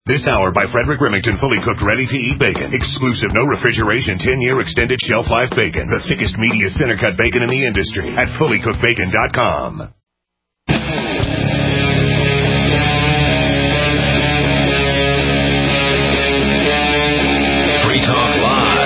This hour by Frederick Remington, fully cooked, ready-to-eat bacon. Exclusive, no refrigeration, 10-year extended shelf life bacon. The thickest, meatiest, center-cut bacon in the industry at fullycookedbacon.com. Free Talk Live.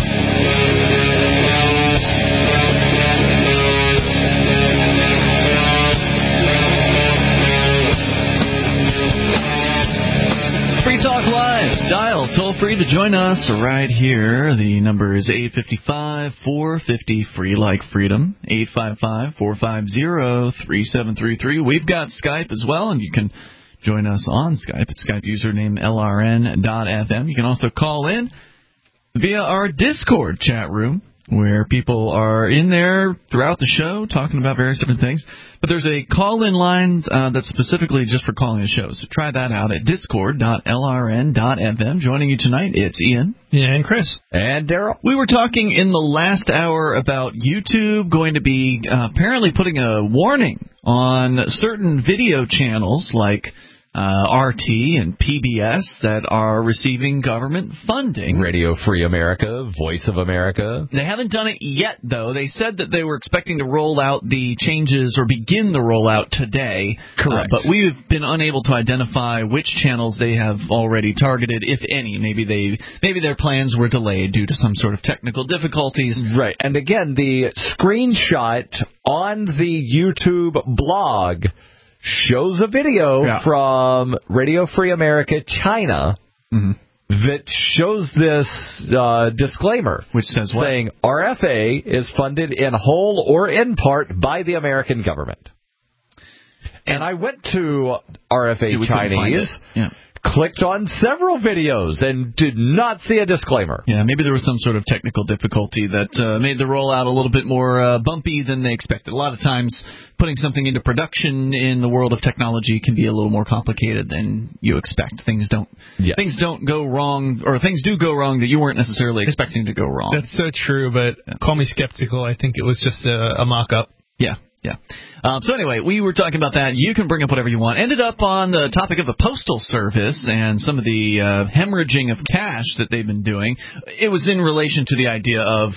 Free Talk Live. Dial toll free to join us right here. The number is 855-450-FREE like freedom. 855-450-3733. We've got Skype as well, and you can join us on Skype. It's Skype username LRN.FM. You can also call in via our Discord chat room, where people are in there throughout the show talking about various different things. But there's a call-in line that's specifically just for calling the show. So try that out at discord.lrn.fm. Joining you tonight, it's Ian. Yeah, and Chris. And Daryl. We were talking in the last hour about YouTube going to be apparently putting a warning on certain video channels like RT and PBS that are receiving government funding. Radio Free America, Voice of America. They haven't done it yet, though. They said that they were expecting to roll out the changes or begin the rollout today. Correct. But we've been unable to identify which channels they have already targeted, if any. Maybe their plans were delayed due to some sort of technical difficulties. Right. And again, the screenshot on the YouTube blog shows a video from Radio Free America China that shows this disclaimer, which says what? Saying RFA is funded in whole or in part by the American government. And I went to RFA Chinese, clicked on several videos, and did not see a disclaimer. Yeah, maybe there was some sort of technical difficulty that made the rollout a little bit more bumpy than they expected. A lot of times, putting something into production in the world of technology can be a little more complicated than you expect. Things don't go wrong, or things do go wrong that you weren't necessarily expecting to go wrong. That's so true, but call me skeptical. I think it was just a mock-up. Yeah. So anyway, we were talking about that. You can bring up whatever you want. Ended up on the topic of the Postal Service and some of the hemorrhaging of cash that they've been doing. It was in relation to the idea of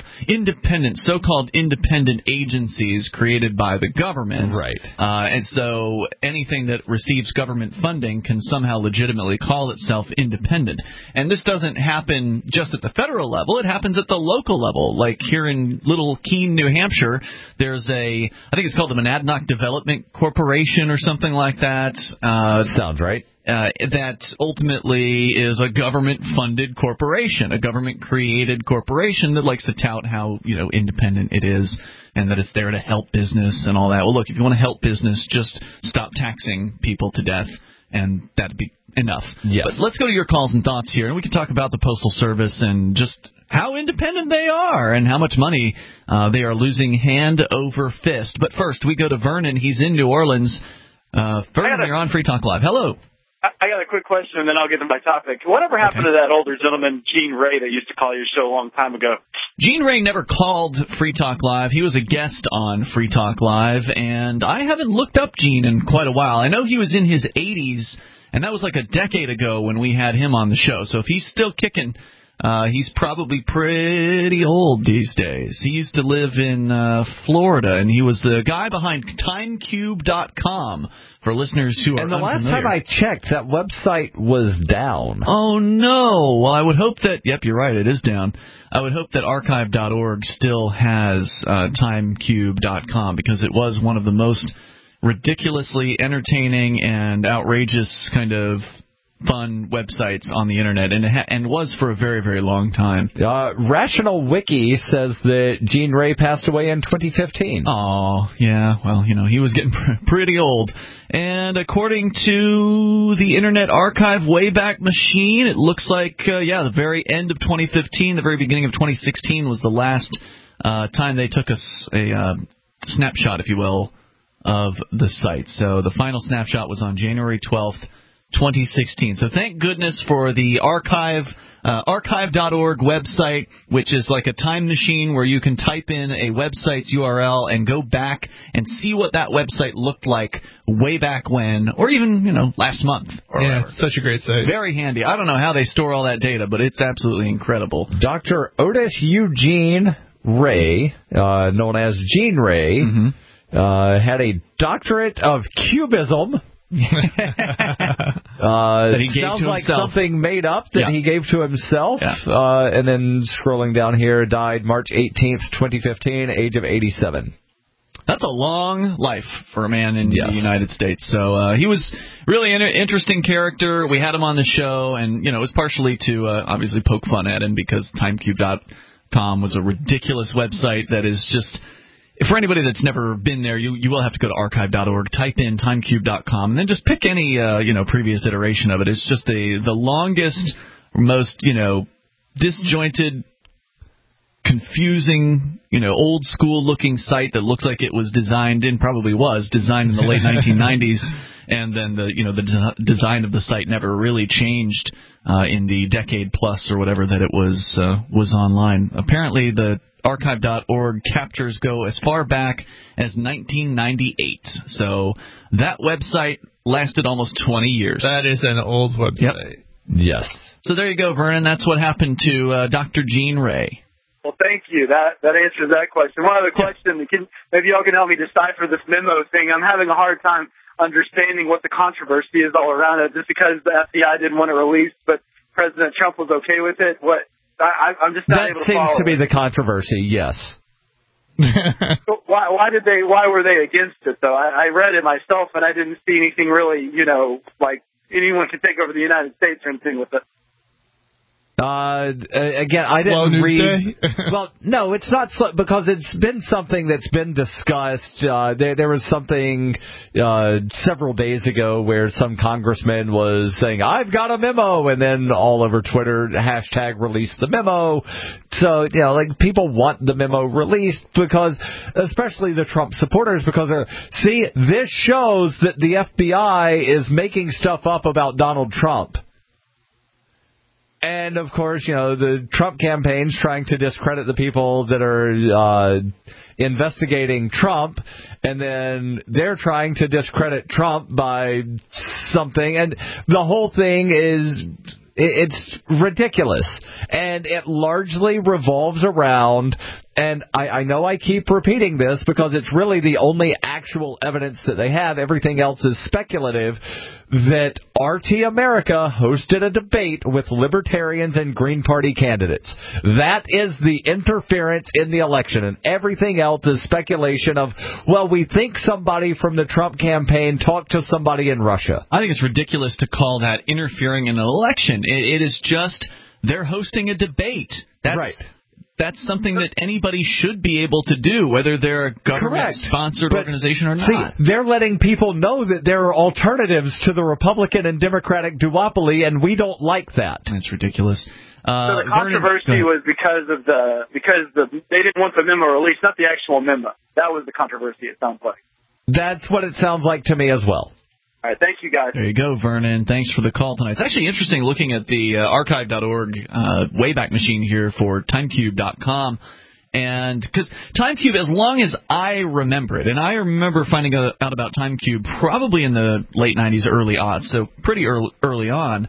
so-called independent agencies created by the government. Right. As though anything that receives government funding can somehow legitimately call itself independent. And this doesn't happen just at the federal level. It happens at the local level. Like here in Little Keene, New Hampshire, there's I think it's called the Monadnock Development Corporation or something like that. Sounds right. That ultimately is a government-funded corporation, a government-created corporation that likes to tout how independent it is and that it's there to help business and all that. Well, look, if you want to help business, just stop taxing people to death, and that'd be enough. Yes. But let's go to your calls and thoughts here, and we can talk about the Postal Service and just how independent they are and how much money they are losing hand over fist. But first, we go to Vernon. He's in New Orleans. Vernon, you're on Free Talk Live. Hello. I got a quick question, and then I'll get to my topic. Whatever happened to that older gentleman, Gene Ray, that used to call your show a long time ago? Gene Ray never called Free Talk Live. He was a guest on Free Talk Live, and I haven't looked up Gene in quite a while. I know he was in his 80s, and that was like a decade ago when we had him on the show. So if he's still kicking, he's probably pretty old these days. He used to live in Florida, and he was the guy behind TimeCube.com for listeners who are unfamiliar. And the last time I checked, that website was down. Oh, no. Well, I would hope that, yep, you're right, it is down. I would hope that archive.org still has TimeCube.com, because it was one of the most ridiculously entertaining and outrageous kind of fun websites on the internet, and was for a very, very long time. Rational Wiki says that Gene Ray passed away in 2015. Oh, yeah. Well, he was getting pretty old. And according to the Internet Archive Wayback Machine, it looks like, the very end of 2015, the very beginning of 2016 was the last time they took a snapshot, if you will, of the site. So the final snapshot was on January 12th, 2016. So thank goodness for the archive archive.org website, which is like a time machine where you can type in a website's URL and go back and see what that website looked like way back when, or even, last month. Yeah, it's such a great site. Very handy. I don't know how they store all that data, but it's absolutely incredible. Dr. Otis Eugene Ray, known as Gene Ray, had a doctorate of cubism. That he gave sounds to like himself. Something made up that he gave to himself. And then scrolling down here, died March 18th, 2015, age of 87. That's a long life for a man in the United States. So he was really an interesting character. We had him on the show, and it was partially to obviously poke fun at him because timecube.com was a ridiculous website that is just... For anybody that's never been there, you will have to go to archive.org, type in timecube.com, and then just pick any previous iteration of it. It's just the longest, most disjointed, confusing, old school looking site that looks like it was designed in the late 1990s, and then the design of the site never really changed in the decade plus or whatever that it was online. Apparently the archive.org captures go as far back as 1998. So that website lasted almost 20 years. That is an old website. Yes. So there you go, Vernon. That's what happened to Dr. Gene Ray. Well, thank you. That answers that question. One other question. Maybe y'all can help me decipher this memo thing. I'm having a hard time understanding what the controversy is all around it, just because the FBI didn't want to release, but President Trump was okay with it. I'm just not able to follow. That seems to be the controversy, yes. So why were they against it, though? I read it myself, and I didn't see anything really, like anyone can take over the United States or anything with it. Again, I didn't read. Well, no, it's not because it's been something that's been discussed. There was something several days ago where some congressman was saying, "I've got a memo," and then all over Twitter, #release the memo. So people want the memo released because, especially the Trump supporters, because this shows that the FBI is making stuff up about Donald Trump. And, of course, the Trump campaign's trying to discredit the people that are investigating Trump, and then they're trying to discredit Trump by something. And the whole thing it's ridiculous. And it largely revolves around, and I know I keep repeating this because it's really the only actual evidence that they have. Everything else is speculative. That RT America hosted a debate with libertarians and Green Party candidates. That is the interference in the election, and everything else is speculation of, we think somebody from the Trump campaign talked to somebody in Russia. I think it's ridiculous to call that interfering in an election. It is just they're hosting a debate. That's right. That's something that anybody should be able to do, whether they're a government-sponsored organization or not. See, they're letting people know that there are alternatives to the Republican and Democratic duopoly, and we don't like that. That's ridiculous. So the controversy was because they didn't want the memo released, not the actual memo. That was the controversy, it sounds like. That's what it sounds like to me as well. All right, thank you, guys. There you go, Vernon. Thanks for the call tonight. It's actually interesting looking at the archive.org Wayback Machine here for timecube.com. And because TimeCube, as long as I remember it, and I remember finding out about TimeCube probably in the late 90s, early aughts, so pretty early on,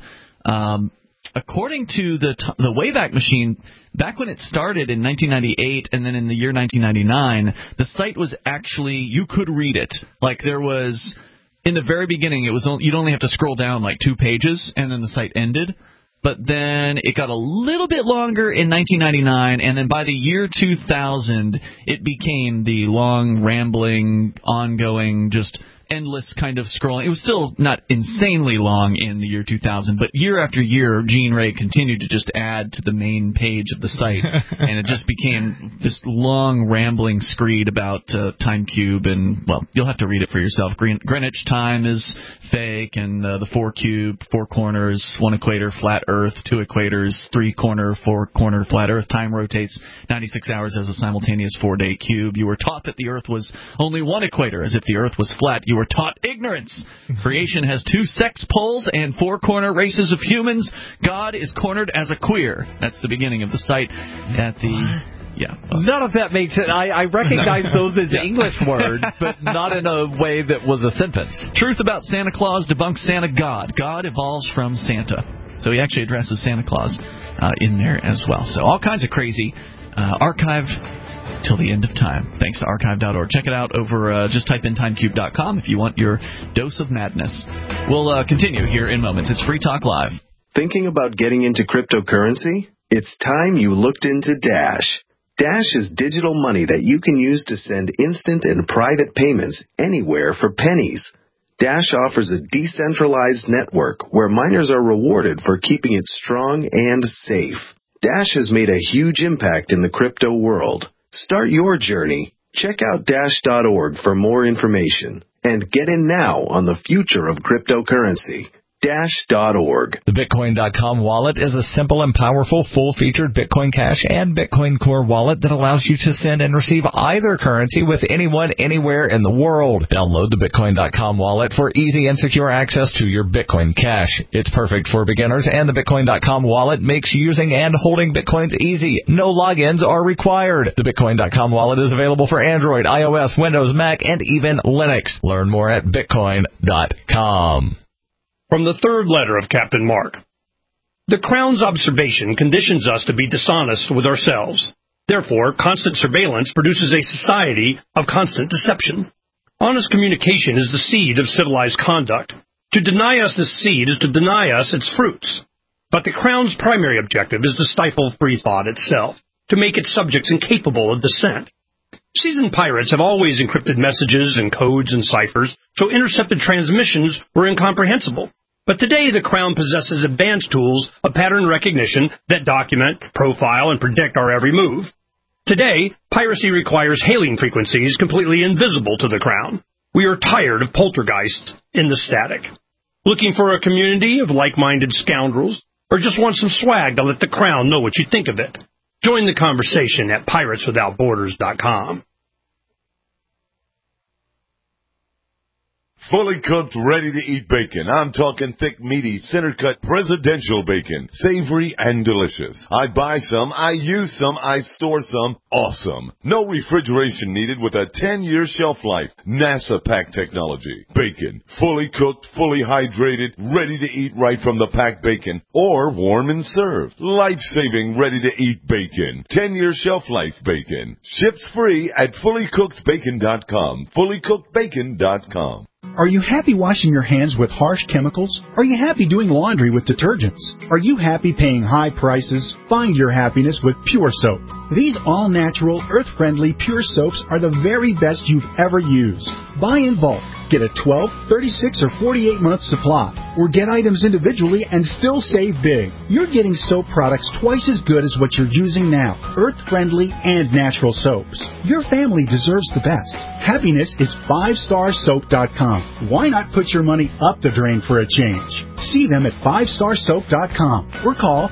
according to the Wayback Machine, back when it started in 1998 and then in the year 1999, the site was actually, you could read it. Like there was... In the very beginning, you'd only have to scroll down like 2 pages, and then the site ended. But then it got a little bit longer in 1999, and then by the year 2000, it became the long, rambling, ongoing, just endless kind of scrolling. It was still not insanely long in the year 2000, but year after year, Gene Ray continued to just add to the main page of the site, and it just became this long, rambling screed about TimeCube, and, you'll have to read it for yourself. Greenwich time is fake, and the 4-cube, 4 corners, 1 equator, flat Earth, 2 equators, 3-corner, 4-corner, flat Earth. Time rotates 96 hours as a simultaneous 4-day cube. You were taught that the Earth was only 1 equator, as if the Earth was flat. You were taught ignorance. Creation has 2 sex poles and 4 corner races of humans. God is cornered as a queer. That's the beginning of the site at the... Yeah. None of that makes it. I recognize those as English words, but not in a way that was a sentence. Truth about Santa Claus debunks Santa God. God evolves from Santa. So he actually addresses Santa Claus in there as well. So all kinds of crazy archive till the end of time. Thanks to archive.org. Check it out over, just type in timecube.com if you want your dose of madness. We'll continue here in moments. It's Free Talk Live. Thinking about getting into cryptocurrency? It's time you looked into Dash. Dash is digital money that you can use to send instant and private payments anywhere for pennies. Dash offers a decentralized network where miners are rewarded for keeping it strong and safe. Dash has made a huge impact in the crypto world. Start your journey. Check out Dash.org for more information. And get in now on the future of cryptocurrency. Dash.org. The Bitcoin.com wallet is a simple and powerful full-featured Bitcoin Cash and Bitcoin Core wallet that allows you to send and receive either currency with anyone, anywhere in the world. Download the Bitcoin.com wallet for easy and secure access to your Bitcoin Cash. It's perfect for beginners, and the Bitcoin.com wallet makes using and holding Bitcoins easy. No logins are required. The Bitcoin.com wallet is available for Android, iOS, Windows, Mac, and even Linux. Learn more at Bitcoin.com. From the third letter of Captain Mark. The Crown's observation conditions us to be dishonest with ourselves. Therefore, constant surveillance produces a society of constant deception. Honest communication is the seed of civilized conduct. To deny us this seed is to deny us its fruits. But the Crown's primary objective is to stifle free thought itself, to make its subjects incapable of dissent. Seasoned pirates have always encrypted messages and codes and ciphers, so intercepted transmissions were incomprehensible. But today, the Crown possesses advanced tools of pattern recognition that document, profile, and predict our every move. Today, piracy requires hailing frequencies completely invisible to the Crown. We are tired of poltergeists in the static. Looking for a community of like-minded scoundrels, or just want some swag to let the Crown know what you think of it? Join the conversation at pirateswithoutborders.com. Fully cooked, ready-to-eat bacon. I'm talking thick, meaty, center-cut presidential bacon. Savory and delicious. I buy some, I use some, I store some. Awesome. No refrigeration needed with a 10-year shelf life. NASA pack technology. Bacon. Fully cooked, fully hydrated, ready to eat right from the packed bacon. Or warm and served. Life-saving, ready-to-eat bacon. 10-year shelf life bacon. Ships free at fullycookedbacon.com. Fullycookedbacon.com. Are you happy washing your hands with harsh chemicals? Are you happy doing laundry with detergents? Are you happy paying high prices? Find your happiness with Pure Soap. These all-natural, earth-friendly Pure Soaps are the very best you've ever used. Buy in bulk. Get a 12, 36, or 48-month supply. Or get items individually and still save big. You're getting soap products twice as good as what you're using now. Earth-friendly and natural soaps. Your family deserves the best. Happiness is 5starsoap.com. Why not put your money up the drain for a change? See them at 5starsoap.com or call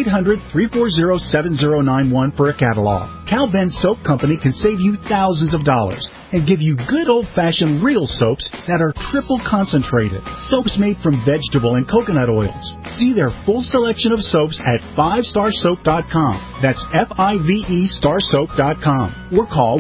1-800-340-7091 for a catalog. Cal Ben Soap Company can save you thousands of dollars and give you good old-fashioned real soaps that are triple concentrated. Soaps made from vegetable and coconut oils. See their full selection of soaps at 5starsoap.com. That's F-I-V-E starsoap.com. Or call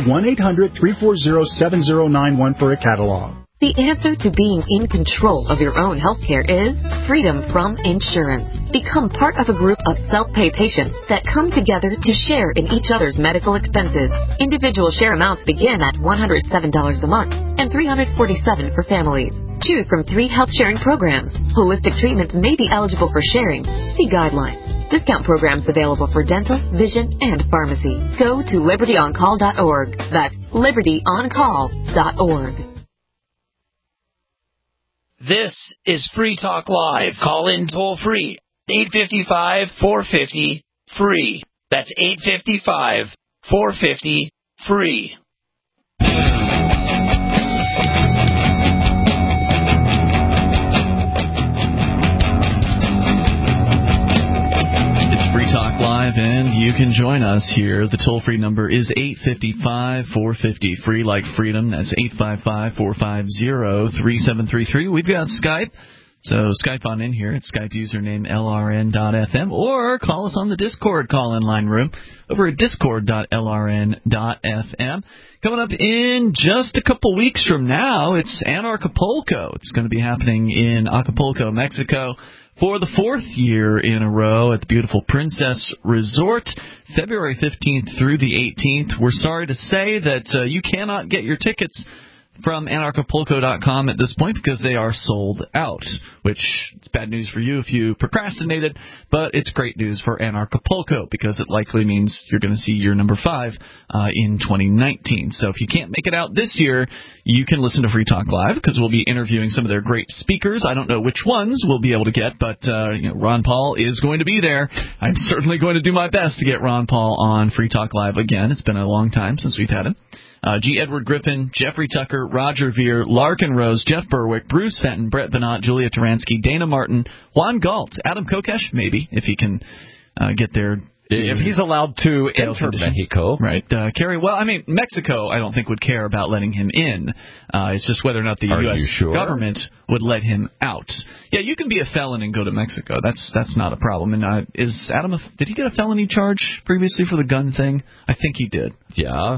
1-800-340-7091 for a catalog. The answer to being in control of your own health care is freedom from insurance. Become part of a group of self-pay patients that come together to share in each other's medical expenses. Individual share amounts begin at $107 a month and $347 for families. Choose from 3 health-sharing programs. Holistic treatments may be eligible for sharing. See guidelines. Discount programs available for dental, vision, and pharmacy. Go to libertyoncall.org. That's libertyoncall.org. This is Free Talk Live. Call in toll free. 855-450-FREE. That's 855-450-FREE. It's Free Talk Live. Live, and you can join us here. The toll-free number is 855-450-FREE, like freedom. That's 855-450-3733. We've got Skype. So Skype on in here. It's Skype username LRN.FM, or call us on the Discord call-in line room over at discord.lrn.fm. Coming up in just a couple weeks from now, it's Anarchapulco. It's going to be happening in Acapulco, Mexico, for the 4th year in a row at the beautiful Princess Resort, February 15th through the 18th. We're sorry to say that you cannot get your tickets from Anarchapulco.com at this point because they are sold out, which is bad news for you if you procrastinated, but it's great news for Anarchapulco because it likely means you're going to see year number 5 in 2019. So if you can't make it out this year, you can listen to Free Talk Live because we'll be interviewing some of their great speakers. I don't know which ones we'll be able to get, but Ron Paul is going to be there. I'm certainly going to do my best to get Ron Paul on Free Talk Live again. It's been a long time since we've had him. G. Edward Griffin, Jeffrey Tucker, Roger Veer, Larkin Rose, Jeff Berwick, Bruce Fenton, Brett Venant, Julia Taransky, Dana Martin, Juan Galt, Adam Kokesh, maybe, if he can get there. If he's allowed to enter Mexico. Right. Kerry, well, I mean, Mexico, I don't think would care about letting him in. It's just whether or not the U.S. government would let him out. Yeah, you can be a felon and go to Mexico. That's not a problem. And is Adam, did he get a felony charge previously for the gun thing? I think he did. Yeah.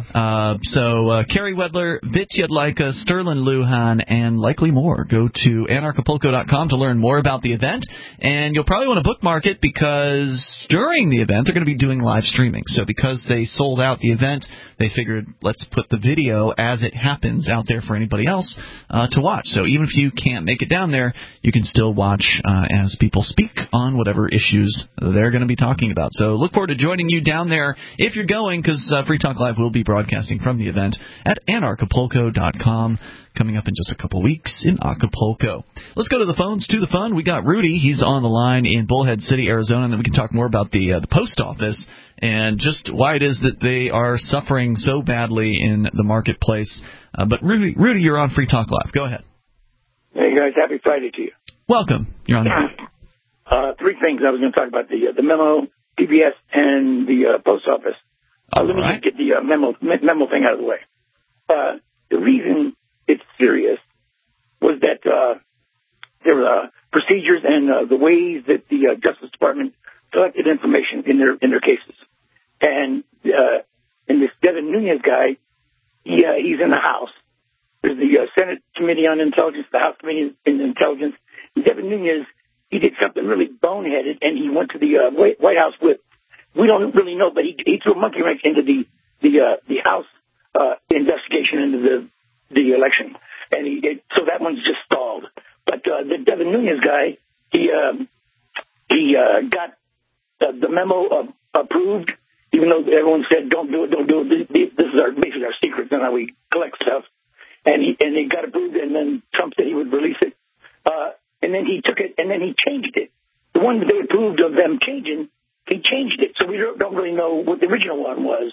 So Kerry Wedler, Vit Yedlika, Sterling Lujan, and likely more. Go to Anarchapulco.com to learn more about the event. And you'll probably want to bookmark it because during the event, they're going to be doing live streaming. So because they sold out the event, they figured let's put the video as it happens out there for anybody else to watch. So even if you can't make it down there, you can still watch as people speak on whatever issues they're going to be talking about. So look forward to joining you down there if you're going, because Free Talk Live will be broadcasting from the event at Anarchapulco.com. Coming up in just a couple weeks in Acapulco. Let's go to the phones, to the fun. We got Rudy. He's on the line in Bullhead City, Arizona, and then we can talk more about the post office and just why it is that they are suffering so badly in the marketplace. But Rudy, you're on Free Talk Live. Go ahead. Hey, guys. Happy Friday to you. Welcome. You're on. 3 things I was going to talk about, the memo, PBS, and the post office. Let me just get the memo thing out of the way. The reason it's serious was that there were procedures and the ways that the Justice Department collected information in their cases. And this Devin Nunes guy, he's in the House. There's the Senate Committee on Intelligence, the House Committee on Intelligence. And Devin Nunes, he did something really boneheaded, and he went to the White House with, we don't really know, but he threw a monkey wrench into the House investigation into the election, and so that one's just stalled. But the Devin Nunes guy, he got the memo approved, even though everyone said don't do it. This is basically our secret, and how we collect stuff. And he got approved, and then Trump said he would release it, and then he took it, and then he changed it. The one that they approved of them changing, he changed it, so we don't really know what the original one was.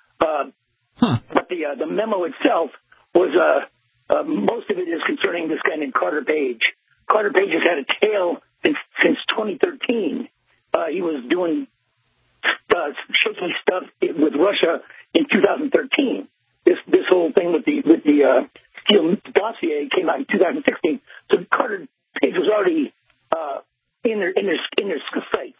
But the memo itself was most of it is concerning this guy named Carter Page. Carter Page has had a tail since 2013. He was doing shaky stuff with Russia in 2013. This whole thing with the Steele dossier came out in 2016. So Carter Page was already in their sights.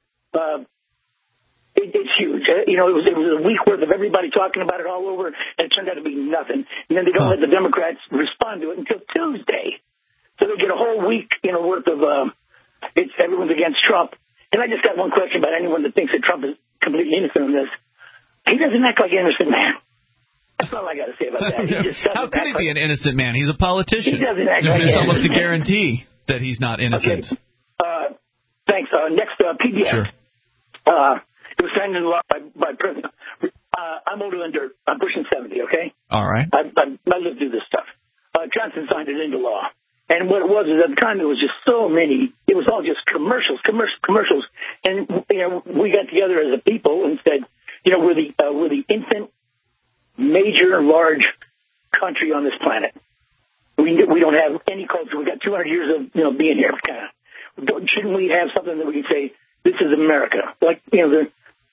It's huge. It was a week worth of everybody talking about it all over, and it turned out to be nothing. And then they don't let the Democrats respond to it until Tuesday. So they get a whole week, worth of everyone's against Trump. And I just got one question about anyone that thinks that Trump is completely innocent in this. He doesn't act like an innocent man. That's all I got to say about that. How could he be an innocent man? He's a politician. He doesn't act like it's almost a guarantee that he's not innocent. Okay. Thanks. Next, PBS. Sure. It was signed into law by President. I'm older than dirt. I'm pushing 70, okay? All right. I lived through this stuff. Johnson signed it into law. And what it was is at the time there was just so many, it was all just commercials. And, we got together as a people and said, we're the infant, major, large country on this planet. We don't have any culture. We got 200 years of, being here. Shouldn't we have something that we can say, this is America? Like,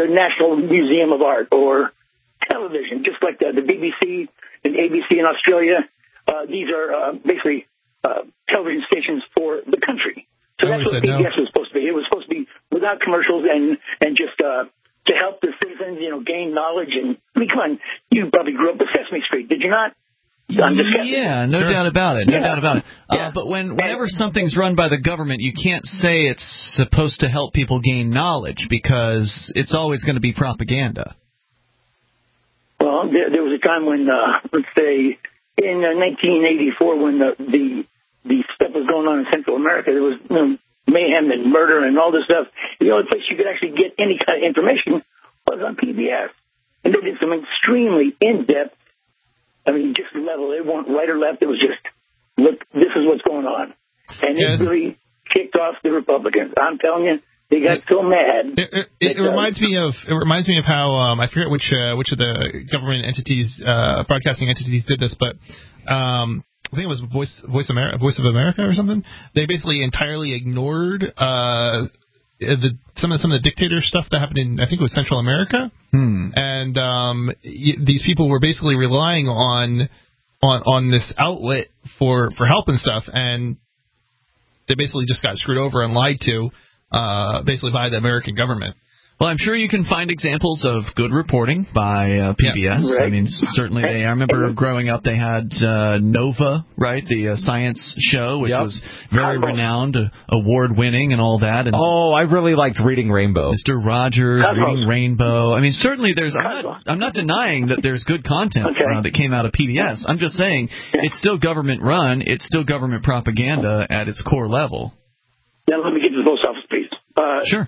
National Museum of Art or television, just like the BBC and ABC in Australia. These are basically television stations for the country. So that's what PBS was supposed to be. It was supposed to be without commercials and just to help the citizens, gain knowledge. And I mean, come on, you probably grew up with Sesame Street, did you not? Yeah, no doubt about it. No doubt about it. But whenever something's run by the government, you can't say it's supposed to help people gain knowledge because it's always going to be propaganda. Well, there was a time when, let's say, in 1984, when the stuff was going on in Central America, there was mayhem and murder and all this stuff. The only place you could actually get any kind of information was on PBS. And they did some extremely in-depth, just level. It wasn't right or left. It was just, look, this is what's going on. And it really kicked off the Republicans. I'm telling you, they got so mad. It reminds me of how I forget which of the government entities, broadcasting entities, did this, but I think it was Voice of America or something. They basically entirely ignored some of the dictator stuff that happened in, I think it was Central America, and these people were basically relying on this outlet for help and stuff, and they basically just got screwed over and lied to, basically by the American government. Well, I'm sure you can find examples of good reporting by PBS. Yeah, right. Certainly I remember growing up they had Nova, right, the science show, which was very renowned, award-winning and all that. And I really liked Reading Rainbow. Mr. Rogers, Reading Rainbow. certainly there's. I'm not denying that there's good content that came out of PBS. I'm just saying it's still government-run. It's still government propaganda at its core level. Now let me get to the post office, please. Sure.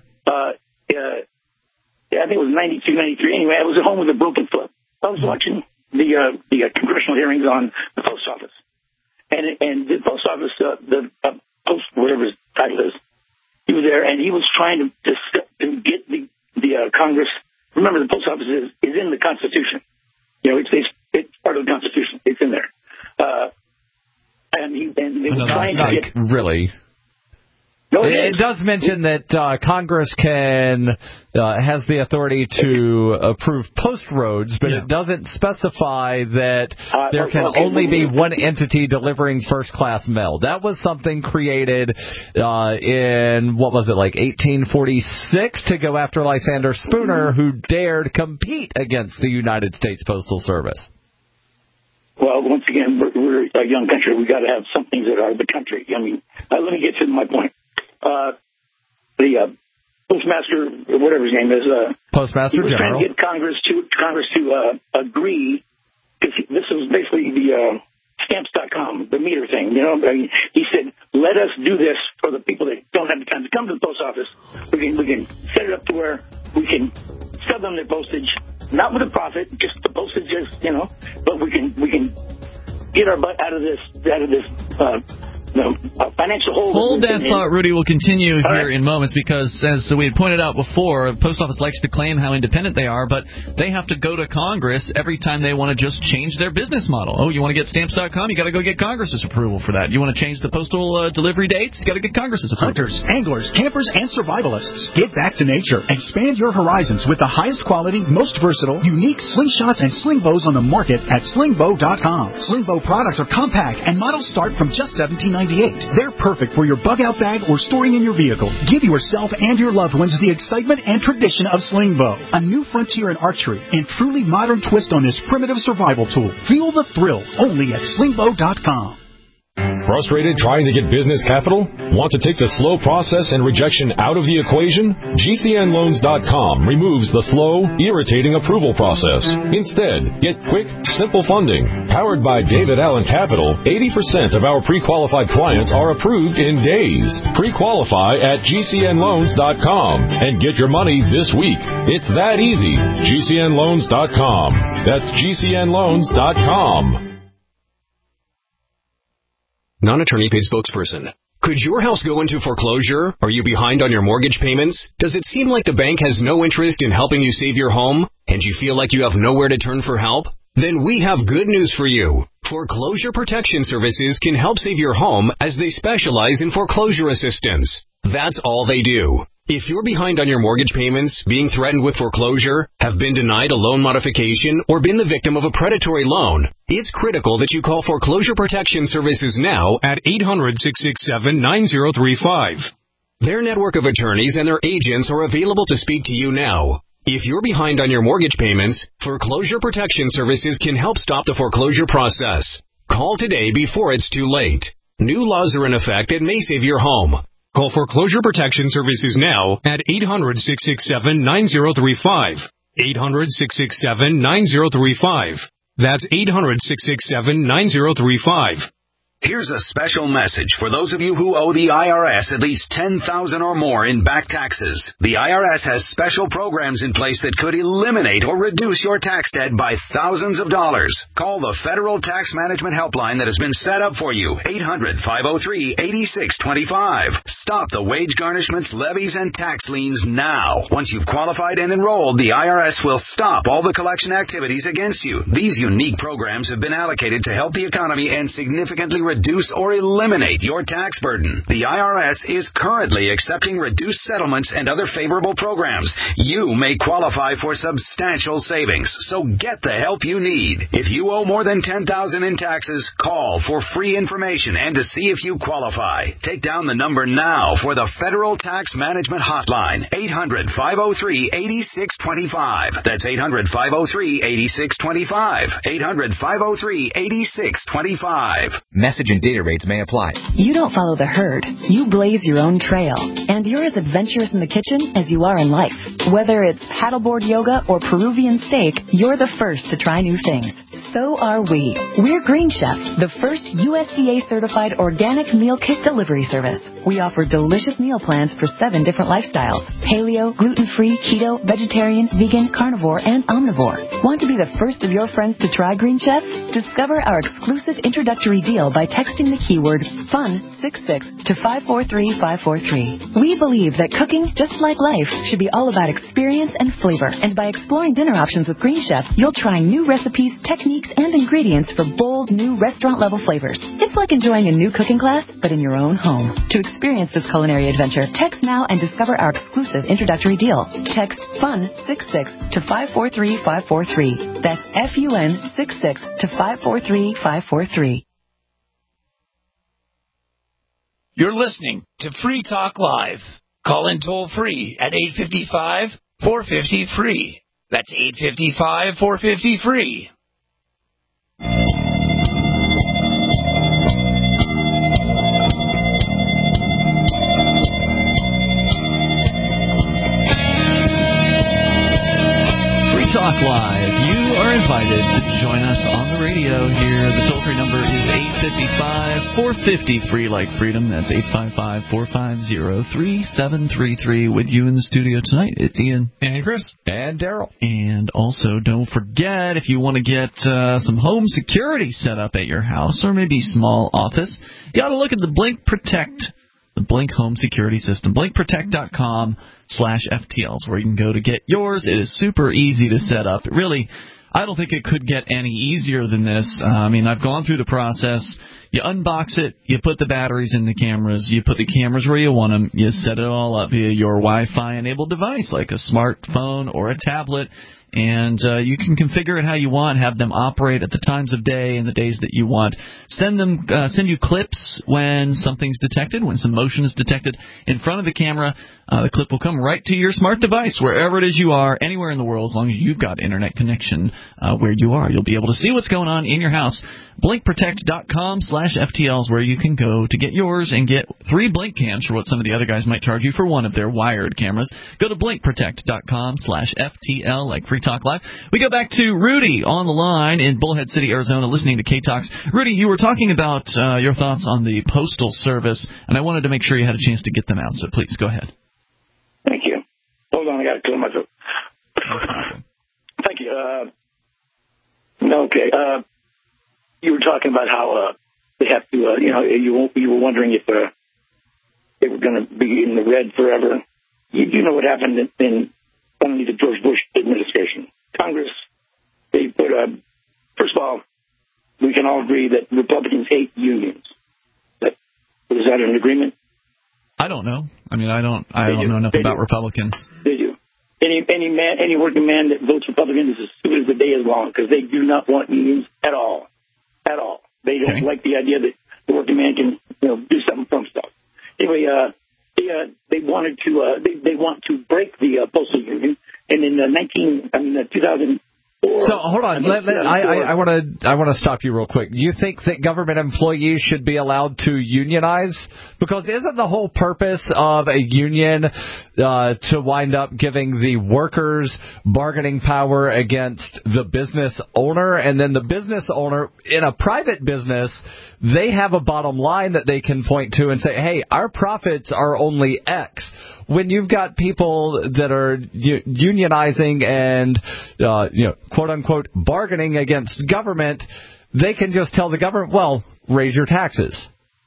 I think it was 92, 93. Anyway, I was at home with a broken foot. I was watching the congressional hearings on the post office. And the post office, the post, whatever his title is, he was there, and he was trying to get the Congress. Remember, the post office is in the Constitution. It's part of the Constitution. It's in there. And they were trying to get... Really? No, it does mention that Congress has the authority to approve post roads, but it doesn't specify that there can only be one entity delivering first-class mail. That was something created in, 1846 to go after Lysander Spooner, who dared compete against the United States Postal Service. Well, once again, we're a young country. We got to have some things that are the country. Let me get to my point. The postmaster, whatever his name is, Postmaster he was General, trying to get Congress to agree, because this was basically the stamps.com, the meter thing. He said, "Let us do this for the people that don't have the time to come to the post office. We can set it up to where we can sell them their postage, not with a profit, just the postage, but we can get our butt out of this." Financial hold. Hold that thought, Rudy. We'll continue here in moments because, as we had pointed out before, the post office likes to claim how independent they are, but they have to go to Congress every time they want to just change their business model. Oh, you want to get stamps.com? You got to go get Congress's approval for that. You want to change the postal delivery dates? You got to get Congress's approval. Hunters, anglers, campers, and survivalists, get back to nature. Expand your horizons with the highest quality, most versatile, unique slingshots and sling bows on the market at slingbow.com. Slingbow products are compact and models start from just $17.98. They're perfect for your bug-out bag or storing in your vehicle. Give yourself and your loved ones the excitement and tradition of Slingbow, a new frontier in archery and truly modern twist on this primitive survival tool. Feel the thrill only at slingbow.com. Frustrated trying to get business capital? Want to take the slow process and rejection out of the equation? GCNloans.com removes the slow, irritating approval process. Instead, get quick, simple funding. Powered by David Allen Capital, 80% of our pre-qualified clients are approved in days. Pre-qualify at GCNloans.com and get your money this week. It's that easy. GCNloans.com. That's GCNloans.com. Non-attorney paid spokesperson. Could your house go into foreclosure? Are you behind on your mortgage payments? Does it seem like the bank has no interest in helping you save your home? And you feel like you have nowhere to turn for help? Then we have good news for you. Foreclosure Protection Services can help save your home as they specialize in foreclosure assistance. That's all they do. If you're behind on your mortgage payments, being threatened with foreclosure, have been denied a loan modification, or been the victim of a predatory loan, it's critical that you call Foreclosure Protection Services now at 800-667-9035. Their network of attorneys and their agents are available to speak to you now. If you're behind on your mortgage payments, Foreclosure Protection Services can help stop the foreclosure process. Call today before it's too late. New laws are in effect that may save your home. Call Foreclosure Protection Services now at 800-667-9035. 800-667-9035. That's 800-667-9035. Here's a special message for those of you who owe the IRS at least $10,000 or more in back taxes. The IRS has special programs in place that could eliminate or reduce your tax debt by thousands of dollars. Call the Federal Tax Management Helpline that has been set up for you. 800-503-8625. Stop the wage garnishments, levies, and tax liens now. Once you've qualified and enrolled, the IRS will stop all the collection activities against you. These unique programs have been allocated to help the economy and significantly reduce or eliminate your tax burden. The IRS is currently accepting reduced settlements and other favorable programs. You may qualify for substantial savings, so get the help you need. If you owe more than $10,000 in taxes, call for free information and to see if you qualify. Take down the number now for the Federal Tax Management Hotline. 800-503-8625. That's 800-503-8625. 800-503-8625. Message and data rates may apply. You don't follow the herd. You blaze your own trail. And you're as adventurous in the kitchen as you are in life. Whether it's paddleboard yoga or Peruvian steak, you're the first to try new things. So are we. We're Green Chef, the first USDA-certified organic meal kit delivery service. We offer delicious meal plans for 7 different lifestyles: paleo, gluten-free, keto, vegetarian, vegan, carnivore, and omnivore. Want to be the first of your friends to try Green Chef? Discover our exclusive introductory deal by texting the keyword FUN66 to 543543. We believe that cooking, just like life, should be all about experience and flavor. And by exploring dinner options with Green Chef, you'll try new recipes, techniques, and ingredients for bold, new restaurant-level flavors. It's like enjoying a new cooking class, but in your own home. To experience this culinary adventure, text now and discover our exclusive introductory deal. Text FUN66 to 543543. That's FUN66 to 543543. You're listening to Free Talk Live. Call in toll free at 855-450-FREE. That's 855-450-FREE. Talk Live. You are invited to join us on the radio here. The toll-free number is 855-450-FREE, like freedom. That's 855-450-3733. With you in the studio tonight, it's Ian. And Chris. And Daryl. And also, don't forget, if you want to get some home security set up at your house, or maybe small office, you ought to look at the Blink Protect, the Blink Home Security System. BlinkProtect.com/FTLs, where you can go to get yours. It is super easy to set up. Really, I don't think it could get any easier than this. I mean, I've gone through the process. You unbox it, you put the batteries in the cameras, you put the cameras where you want them, you set it all up via your Wi-Fi-enabled device, like a smartphone or a tablet, and you can configure it how you want, have them operate at the times of day and the days that you want. Send you clips when something's detected, when some motion is detected in front of the camera. The clip will come right to your smart device, wherever it is you are, anywhere in the world, as long as you've got internet connection where you are. You'll be able to see what's going on in your house. BlinkProtect.com/FTLs, where you can go to get yours and get 3 Blink cams for what some of the other guys might charge you for one of their wired cameras. Go to BlinkProtect.com/FTL, like Free Talk Live. We go back to Rudy on the line in Bullhead City, Arizona, listening to K-Talks. Rudy, you were talking about your thoughts on the Postal Service, and I wanted to make sure you had a chance to get them out, so please go ahead. Thank you. Hold on, I got to clear myself. Thank you. Okay. You were talking about how they have to, you were wondering if they were going to be in the red forever. You know what happened in under the George Bush administration. Congress, they put first of all, we can all agree that Republicans hate unions. Is that an agreement? I don't know. I mean, I don't know enough about Republicans. They do. Any working man that votes Republican is as stupid as the day is long, because they do not want unions at all. At all. They don't like the idea that the working man can, do something for himself. Anyway, they wanted to they want to break the postal union, and in 2004. So hold on, I want to stop you real quick. You think that government employees should be allowed to unionize? Because isn't the whole purpose of a union to wind up giving the workers bargaining power against the business owner, and then the business owner in a private business, they have a bottom line that they can point to and say, hey, our profits are only X. When you've got people that are unionizing and, quote unquote, bargaining against government, they can just tell the government, well, raise your taxes.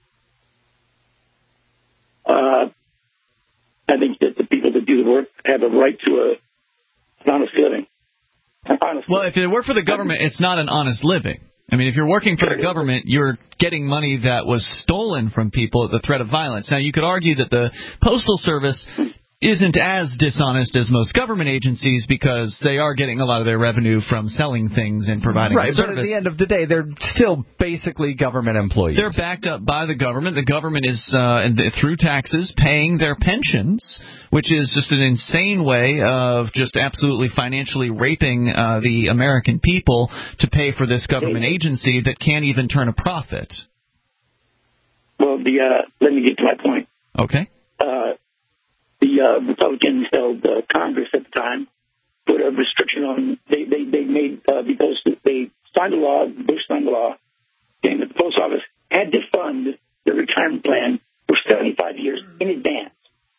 I think that the people that do the work have a right to an honest living. Well, if it work for the government, it's not an honest living. I mean, if you're working for the government, you're getting money that was stolen from people at the threat of violence. Now, you could argue that the Postal Service isn't as dishonest as most government agencies because they are getting a lot of their revenue from selling things and providing a service. But at the end of the day, they're still basically government employees. They're backed up by the government. The government is, through taxes, paying their pensions, which is just an insane way of just absolutely financially raping the American people to pay for this government agency that can't even turn a profit. Well, let me get to my point. Okay. The Republicans held Congress at the time, put a restriction on. They made because they signed a law. Bush signed a law, saying that the post office had to fund the retirement plan for 75 years in advance.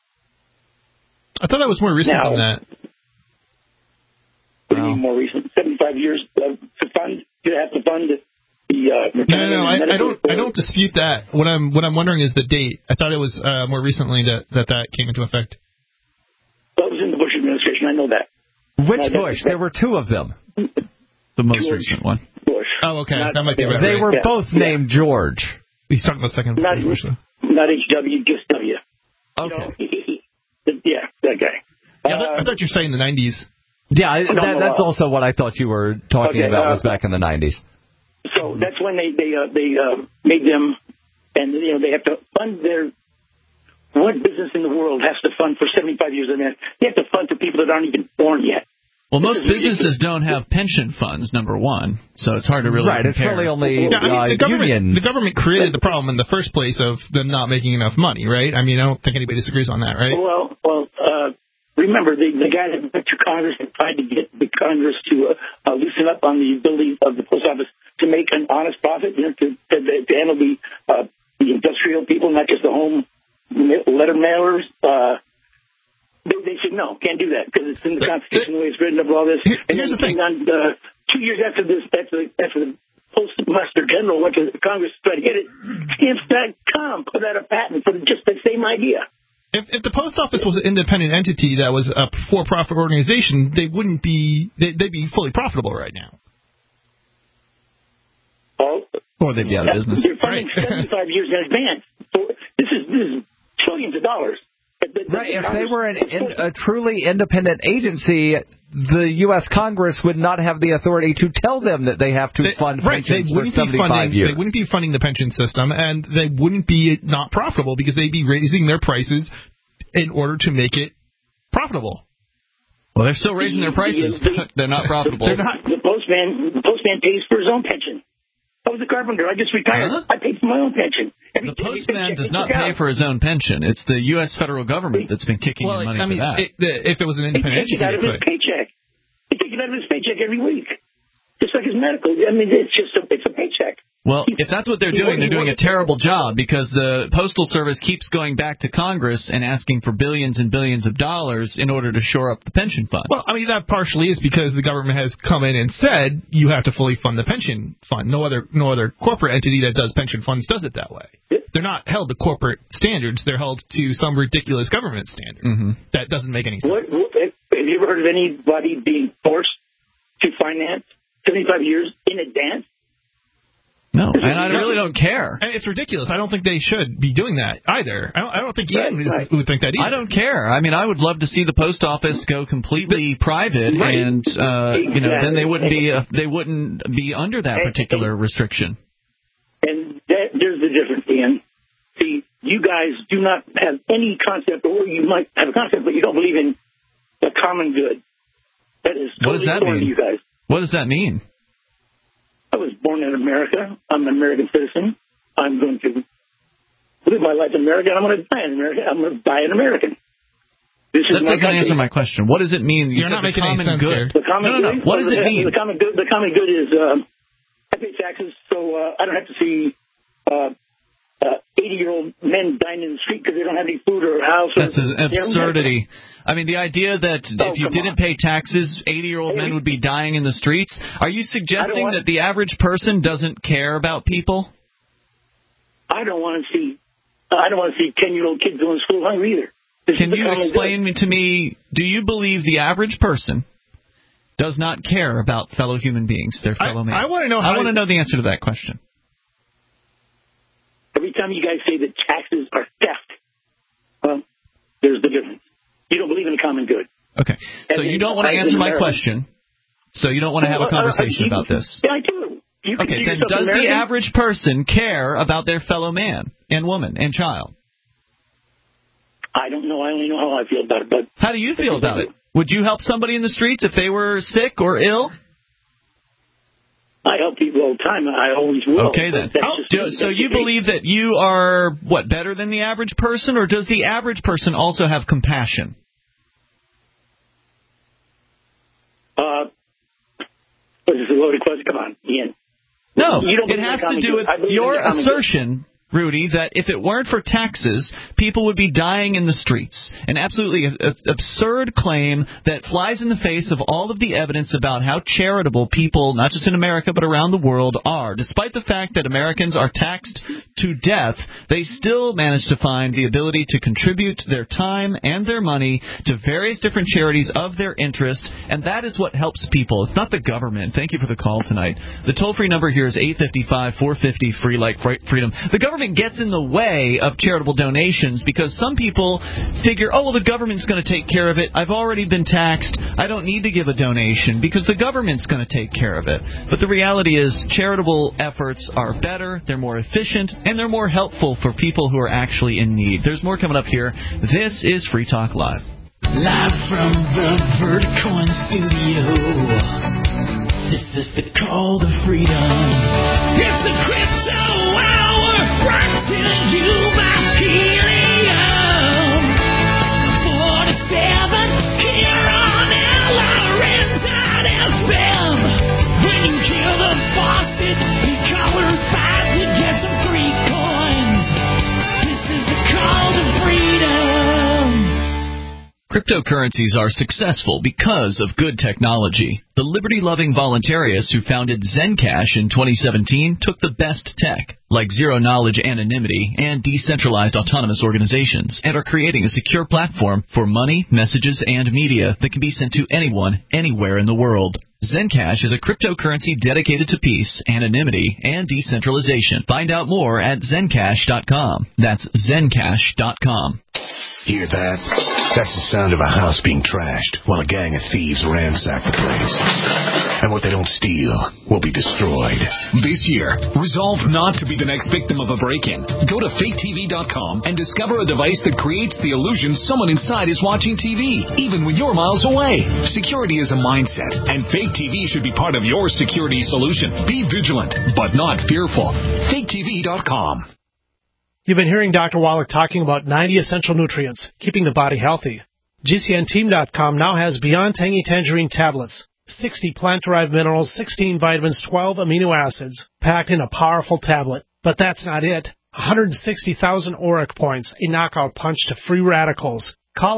I thought that was more recent than that. What do you mean more recent? 75 years to fund? You have to fund the retirement. I don't dispute that. What I'm wondering is the date. I thought it was more recently that came into effect. Well, it was in the Bush administration. I know that. Which Bush? There were two of them. The most recent one. Bush. Oh, okay. That might be right. They were both named George. He's talking about second Bush, though. Not H.W., just W. Okay. That guy. I thought you were saying the 90s. Yeah, that's also what I thought you were talking about was back in the 90s. So that's when they made them, and they have to fund their. What business in the world has to fund for 75 years and then they have to fund to people that aren't even born yet? Well, most businesses don't have pension funds, number one, so it's hard to really compare. It's really only unions. The government created the problem in the first place of them not making enough money, right? I mean, I don't think anybody disagrees on that, right? Well, remember, the guy that went to Congress and tried to get the Congress to loosen up on the ability of the post office to make an honest profit, to handle the industrial people, not just the home letter mailers. They said, no, can't do that because it's in the Constitution the way it's written up all this. And here's the thing. 2 years after this, after the Postmaster General went to Congress to try to get it, Stamps.com put out a patent for just the same idea. If the post office was an independent entity that was a for-profit organization, they'd be fully profitable right now. Or they'd be out of business. They're funding 75 years in advance. So this is trillions of dollars. Right. If they were a truly independent agency, the U.S. Congress would not have the authority to tell them that they have to fund pensions for 75 years. They wouldn't be funding the pension system, and they wouldn't be not profitable because they'd be raising their prices in order to make it profitable. Well, they're still raising their prices. They're not profitable. They're not. The postman pays for his own pension. I was a carpenter. I just retired. Huh? I paid for my own pension. The postman does not pay for his own pension. It's the U.S. federal government that's been kicking in money for that. If it was an independent entity, he takes it out of his paycheck. He takes it out of his paycheck every week. Just like his medical. I mean, it's a paycheck. Well, if that's what they're doing a terrible job because the Postal Service keeps going back to Congress and asking for billions and billions of dollars in order to shore up the pension fund. Well, I mean, that partially is because the government has come in and said you have to fully fund the pension fund. No other corporate entity that does pension funds does it that way. They're not held to corporate standards. They're held to some ridiculous government standard. That doesn't make any sense. Have you ever heard of anybody being forced to finance 75 years in advance? No, and I really don't care. And it's ridiculous. I don't think they should be doing that either. I don't think Ian would think that either. I don't care. I mean, I would love to see the post office go completely private, and then they wouldn't be under that particular restriction. And there's the difference, Ian. See, you guys do not have any concept, or you might have a concept, but you don't believe in the common good. That is totally foreign to you guys. What does that mean? I was born in America. I'm an American citizen. I'm going to live my life in America, and I'm going to die in America. I'm going to die an American. That doesn't answer my question. What does it mean? You're not making any sense here. The common good? What does it mean? The common good is I pay taxes, so I don't have to see 80-year-old men dying in the street because they don't have any food or a house. That's an absurdity. I mean, the idea that if you didn't pay taxes, 80-year-old men would be dying in the streets. Are you suggesting that the average person doesn't care about people? I don't want to see 10-year-old kids going to school hungry either. Can you explain to me, do you believe the average person does not care about fellow human beings, their fellow man? I want to know I want to know the answer to that question. Every time you guys say that taxes are theft, well, there's the difference. You don't believe in the common good. Okay. So you don't want to answer my question. So you don't want to have a conversation about this. Yeah, I do. Okay, then does the average person care about their fellow man and woman and child? I don't know. I only know how I feel about it. But how do you feel about it? Would you help somebody in the streets if they were sick or ill? I help people all the time. I always will. Okay, then. So you believe that you are, better than the average person, or does the average person also have compassion? This is a loaded question. Come on, Ian. No, it has to do with your assertion, Rudy, that if it weren't for taxes, people would be dying in the streets. An absolutely absurd claim that flies in the face of all of the evidence about how charitable people, not just in America but around the world, are. Despite the fact that Americans are taxed to death, they still manage to find the ability to contribute their time and their money to various different charities of their interest, and that is what helps people. It's not the government. Thank you for the call tonight. The toll-free number here is 855-450-FREE like freedom. The government gets in the way of charitable donations because some people figure, the government's going to take care of it. I've already been taxed. I don't need to give a donation because the government's going to take care of it. But the reality is charitable efforts are better, they're more efficient, and they're more helpful for people who are actually in need. There's more coming up here. This is Free Talk Live. Live from the Verticoin studio. This is the call to freedom. It's the crypto hour brought to you by Helium 47 here on LRN.FM. When you kill the faucet, you call her 5 to get some free coins. This is the call to freedom. Cryptocurrencies are successful because of good technology. The liberty-loving voluntarists who founded Zencash in 2017 took the best tech, like zero-knowledge anonymity and decentralized autonomous organizations, and are creating a secure platform for money, messages, and media that can be sent to anyone, anywhere in the world. Zencash is a cryptocurrency dedicated to peace, anonymity, and decentralization. Find out more at Zencash.com. That's Zencash.com. Hear that? That's the sound of a house being trashed while a gang of thieves ransack the place. And what they don't steal will be destroyed. This year, resolve not to be the next victim of a break-in. Go to faketv.com and discover a device that creates the illusion someone inside is watching TV, even when you're miles away. Security is a mindset, and Fake TV should be part of your security solution. Be vigilant, but not fearful. faketv.com. You've been hearing Dr. Wallach talking about 90 essential nutrients, keeping the body healthy. GCNteam.com now has Beyond Tangy Tangerine tablets, 60 plant-derived minerals, 16 vitamins, 12 amino acids, packed in a powerful tablet. But that's not it. 160,000 ORAC points, a knockout punch to free radicals. Call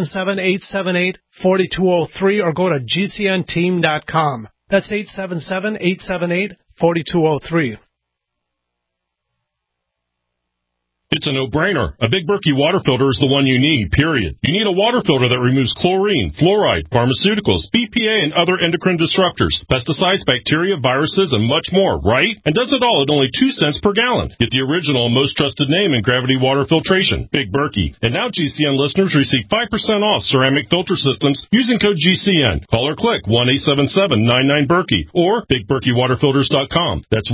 877-878-4203 or go to GCNteam.com. That's 877-878-4203. It's a no-brainer. A Big Berkey water filter is the one you need, period. You need a water filter that removes chlorine, fluoride, pharmaceuticals, BPA, and other endocrine disruptors, pesticides, bacteria, viruses, and much more, right? And does it all at only 2 cents per gallon. Get the original and most trusted name in gravity water filtration, Big Berkey. And now GCN listeners receive 5% off ceramic filter systems using code GCN. Call or click 1-877-99-BERKEY or BigBerkeyWaterFilters.com. That's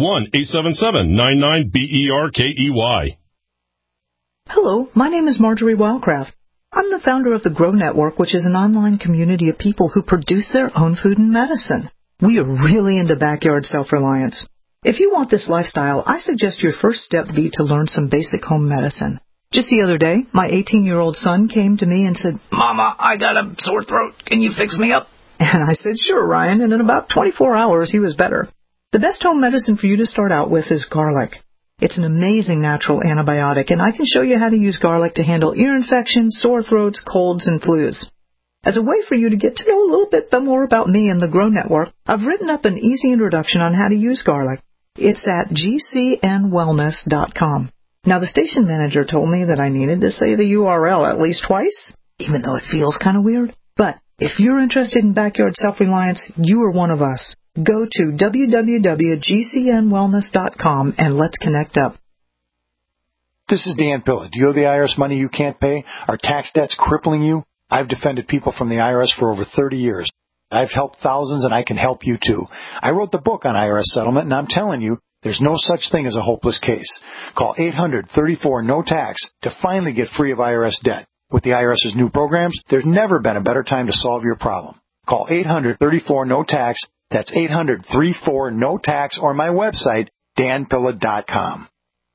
1-877-99-BERKEY. Hello, my name is Marjorie Wildcraft. I'm the founder of the Grow Network, which is an online community of people who produce their own food and medicine. We are really into backyard self-reliance. If you want this lifestyle, I suggest your first step be to learn some basic home medicine. Just the other day, my 18-year-old son came to me and said, "Mama, I got a sore throat. Can you fix me up?" And I said, "Sure, Ryan," and in about 24 hours, he was better. The best home medicine for you to start out with is garlic. It's an amazing natural antibiotic, and I can show you how to use garlic to handle ear infections, sore throats, colds, and flus. As a way for you to get to know a little bit more about me and the Grow Network, I've written up an easy introduction on how to use garlic. It's at gcnwellness.com. Now, the station manager told me that I needed to say the URL at least twice, even though it feels kind of weird. But if you're interested in backyard self-reliance, you are one of us. Go to www.gcnwellness.com and let's connect up. This is Dan Pilla. Do you owe the IRS money you can't pay? Are tax debts crippling you? I've defended people from the IRS for over 30 years. I've helped thousands, and I can help you too. I wrote the book on IRS settlement, and I'm telling you, there's no such thing as a hopeless case. Call 800-34-NO-TAX to finally get free of IRS debt. With the IRS's new programs, there's never been a better time to solve your problem. Call 800-34-NO-TAX. That's 800-34-NO-TAX, or my website, danpilla.com.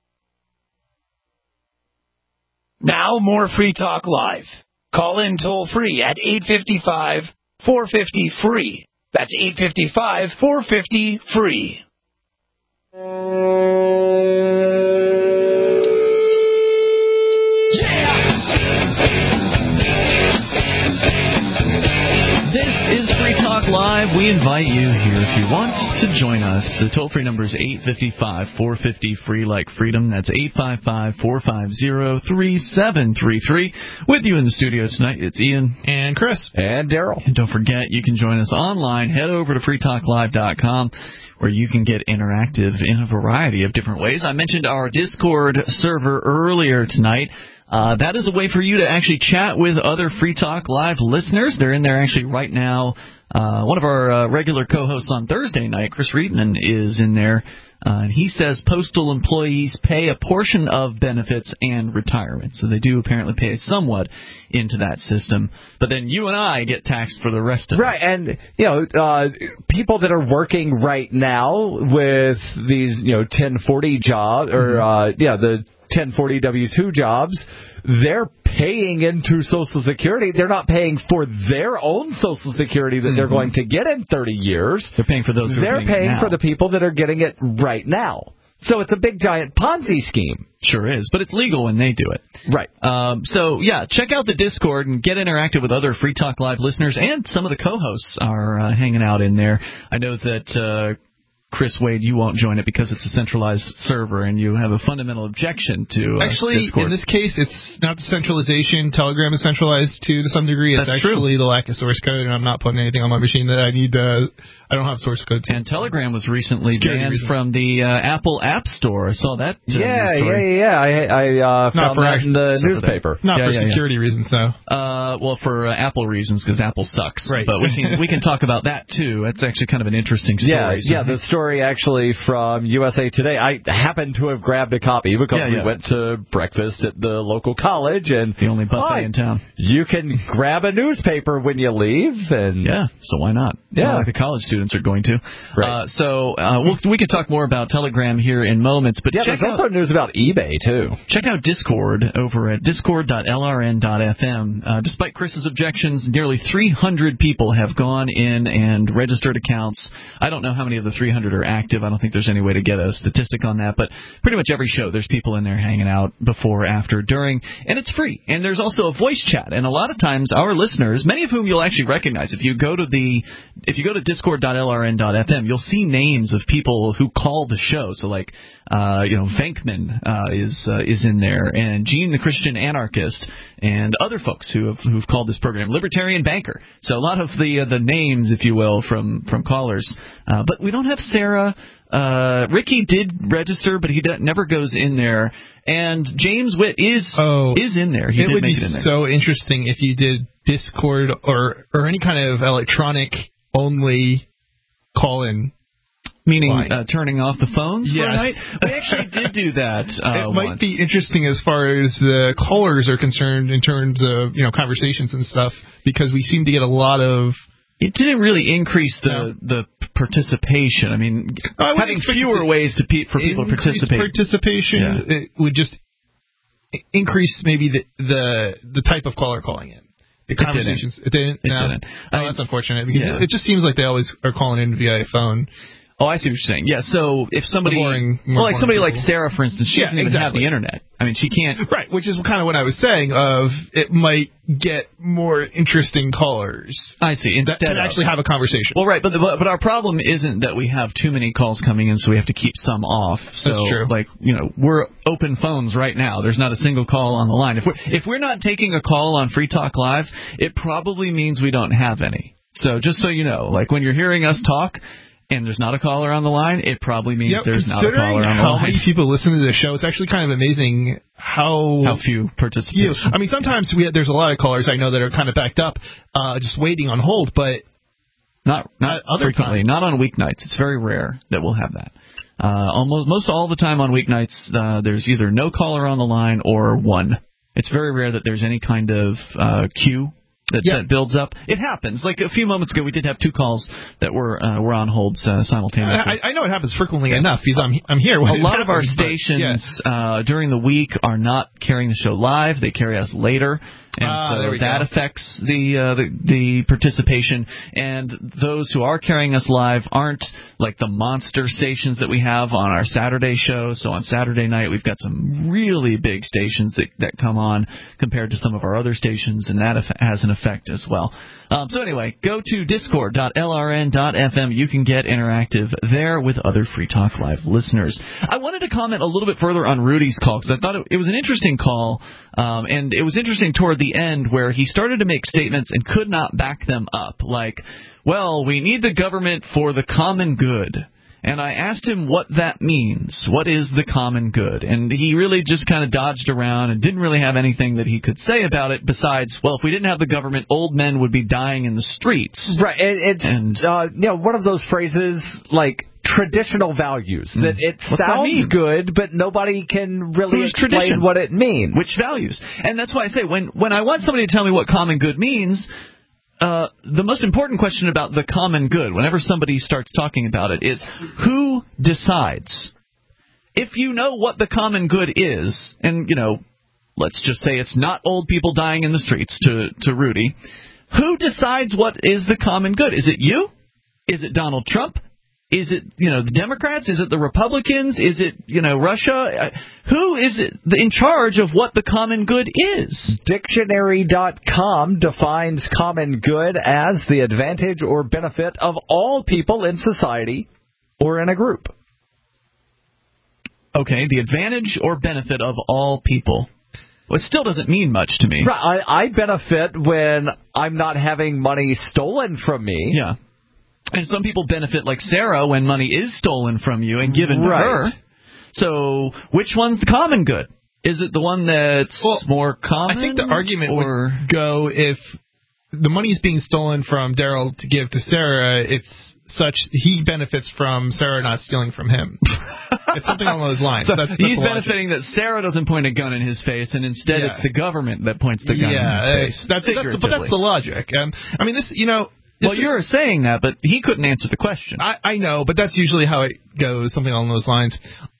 Now more Free Talk Live. Call in toll free at 855-450-FREE. That's 855-450-FREE. This is Free Talk Live. We invite you here if you want to join us. The toll-free number is 855-450-FREE, like freedom. That's 855-450-3733. With you in the studio tonight, it's Ian. And Chris. And Daryl. And don't forget, you can join us online. Head over to freetalklive.com, where you can get interactive in a variety of different ways. I mentioned our Discord server earlier tonight. That is a way for you to actually chat with other Free Talk Live listeners. They're in there actually right now. One of our regular co-hosts on Thursday night, Chris Reedman, is in there. And he says postal employees pay a portion of benefits and retirement. So they do apparently pay somewhat into that system. But then you and I get taxed for the rest of it. Right, and, people that are working right now with these, 1040 jobs, or, the 1040 W-2 jobs, they're paying into Social Security. They're not paying for their own Social Security that they're going to get in 30 years. They're paying for those who They're are getting paying it now. for the people that are getting it right now. So it's a big, giant Ponzi scheme. Sure is, but it's legal when they do it. Right. Check out the Discord and get interactive with other Free Talk Live listeners, and some of the co-hosts are hanging out in there. I know that Chris Wade, you won't join it because it's a centralized server, and you have a fundamental objection to Actually, Discord. in this case, it's not the centralization. Telegram is centralized to some degree. It's That's actually the lack of source code, and I'm not putting anything on my machine that I need. I don't have source code. And Telegram was recently banned from the Apple App Store. I saw that. I found that in the newspaper. Not for security reasons, though. For Apple reasons, because Apple sucks. Right. But we can talk about that too. That's actually kind of an interesting story. The story actually from USA Today. I happened to have grabbed a copy because we went to breakfast at the local college, and the only buffet in town. You can grab a newspaper when you leave, and so why not? Yeah, like the college students are going to. Right. We can talk more about Telegram here in moments, but there's also news about eBay too. Check out Discord over at discord.lrn.fm. Despite Chris's objections, nearly 300 people have gone in and registered accounts. I don't know how many of the 300 monitored or active. I don't think there's any way to get a statistic on that, but pretty much every show there's people in there hanging out before, after, during, and it's free. And there's also a voice chat, and a lot of times our listeners, many of whom you'll actually recognize, if you go to discord.lrn.fm, you'll see names of people who call the show. So like Venkman is in there, and Gene the Christian Anarchist, and other folks who've called this program, Libertarian Banker. So a lot of the names, if you will, from callers. But we don't have Sarah. Ricky did register, but he never goes in there. And James Witt is in there. He did make it in there. So interesting if you did Discord or any kind of electronic only call-in. Meaning turning off the phones for a night? We actually did do that It might be interesting as far as the callers are concerned in terms of conversations and stuff, because we seem to get a lot of... It didn't really increase the participation. I mean, having fewer ways for people to participate. Participation it would just increase maybe the type of caller calling in. The conversations. It didn't. That's unfortunate, because it just seems like they always are calling in via phone. Oh, I see what you're saying. Yeah, so if somebody, somebody like Sarah, for instance, she doesn't even have the internet. I mean, she can't. Right, which is kind of what I was saying. It might get more interesting callers. I see. Instead of actually have a conversation. Well, right, but our problem isn't that we have too many calls coming in, so we have to keep some off. So, that's true. We're open phones right now. There's not a single call on the line. If we're not taking a call on Free Talk Live, it probably means we don't have any. So just so you know, when you're hearing us talk and there's not a caller on the line, it probably means there's not a caller on the line. How many people listen to the show, it's actually kind of amazing how few participate. I mean, sometimes there's a lot of callers I know that are kind of backed up, just waiting on hold, but not frequently. Not on weeknights. It's very rare that we'll have that. Most all the time on weeknights, there's either no caller on the line or one. It's very rare that there's any kind of queue that builds up. It happens. Like a few moments ago, we did have two calls that were on hold simultaneously. I know it happens frequently enough because I'm here. A lot of our stations during the week are not carrying the show live. They carry us later. And so that affects the participation. And those who are carrying us live aren't like the monster stations that we have on our Saturday show. So on Saturday night, we've got some really big stations that come on compared to some of our other stations, and that has an effect as well. So anyway, go to discord.lrn.fm. You can get interactive there with other Free Talk Live listeners. I wanted to comment a little bit further on Rudy's call because I thought it was an interesting call, and it was interesting toward the end where he started to make statements and could not back them up, like, well, we need the government for the common good. And I asked him what that means. What is the common good? And he really just kind of dodged around and didn't really have anything that he could say about it besides, well, if we didn't have the government, old men would be dying in the streets. Right. It's one of those phrases like traditional values, that it sounds good, but nobody can really explain what it means. Which values? And that's why I say when I want somebody to tell me what common good means, the most important question about the common good, whenever somebody starts talking about it, is who decides? If you know what the common good is, and, let's just say it's not old people dying in the streets to Rudy, who decides what is the common good? Is it you? Is it Donald Trump? Is it, the Democrats? Is it the Republicans? Is it, Russia? Who is it in charge of what the common good is? Dictionary.com defines common good as the advantage or benefit of all people in society or in a group. Okay, the advantage or benefit of all people. Well, it still doesn't mean much to me. Right, I benefit when I'm not having money stolen from me. Yeah. And some people benefit, like Sarah, when money is stolen from you and given to her. So which one's the common good? Is it the one that's more common? I think the argument would go if the money is being stolen from Daryl to give to Sarah, it's such he benefits from Sarah not stealing from him. It's something along those lines. So he's benefiting that Sarah doesn't point a gun in his face, and instead it's the government that points the gun in his face. But that's the logic. I mean, this, Well, you're saying that, but he couldn't answer the question. I know, but that's usually how it goes, something along those lines.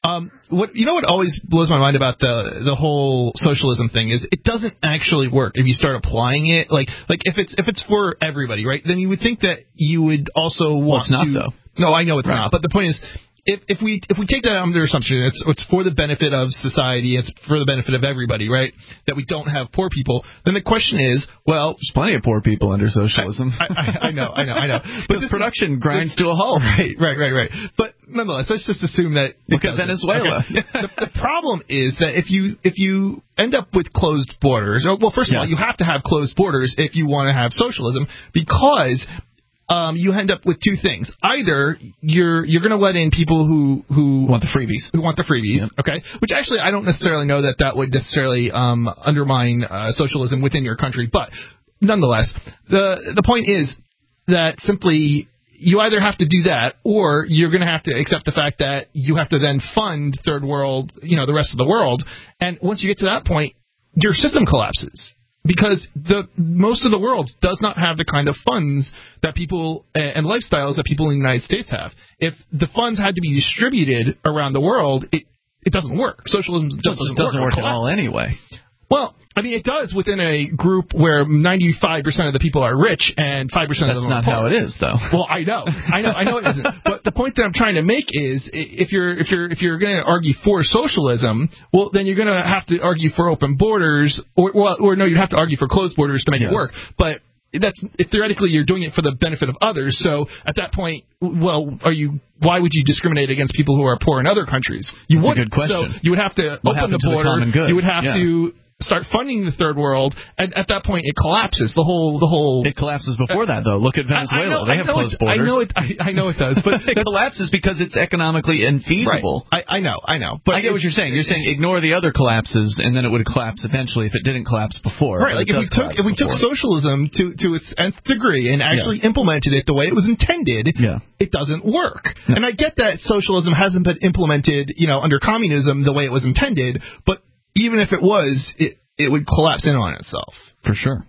What always blows my mind about the whole socialism thing is it doesn't actually work if you start applying it. Like if it's for everybody, right? Then you would think that you would also want. Well, it's not though. No, I know it's not. But the point is, if we take that under assumption, it's for the benefit of society, it's for the benefit of everybody, right? That we don't have poor people. Then the question is, well, there's plenty of poor people under socialism. I know. But production grinds to a halt. Right. But nonetheless, let's just assume that. Look at Venezuela. Okay. The problem is that if you end up with closed borders, well, first of all, you have to have closed borders if you want to have socialism, because you end up with two things. Either you're going to let in people who want the freebies. Yep. Okay? Which actually I don't necessarily know that would necessarily undermine socialism within your country, but nonetheless, the point is that simply you either have to do that, or you're going to have to accept the fact that you have to then fund third world, the rest of the world, and once you get to that point, your system collapses. Because most of the world does not have the kind of funds that people and lifestyles that people in the United States have. If the funds had to be distributed around the world, it doesn't work. Socialism just doesn't work at all anyway. Well, I mean, it does within a group where 95% of the people are rich and 5% of them are poor. That's not how it is, though. Well, I know it isn't. But the point that I'm trying to make is, if you're going to argue for socialism, well, then you're going to have to argue for open borders, or no, you'd have to argue for closed borders to make it work. But theoretically you're doing it for the benefit of others. So at that point, well, why would you discriminate against people who are poor in other countries? That's a good question. So you would have to open the border. You would have to start funding the third world, and at that point it collapses. The whole It collapses before that, though. Look at Venezuela; they have closed borders. I know it does, but it collapses because it's economically infeasible. Right. I know. But I get what you're saying. You're saying ignore the other collapses, and then it would collapse eventually if it didn't collapse before. Right. Like if we took socialism to its nth degree and actually implemented it the way it was intended, it doesn't work. No. And I get that socialism hasn't been implemented, under communism the way it was intended, but even if it was, it would collapse in on itself. For sure.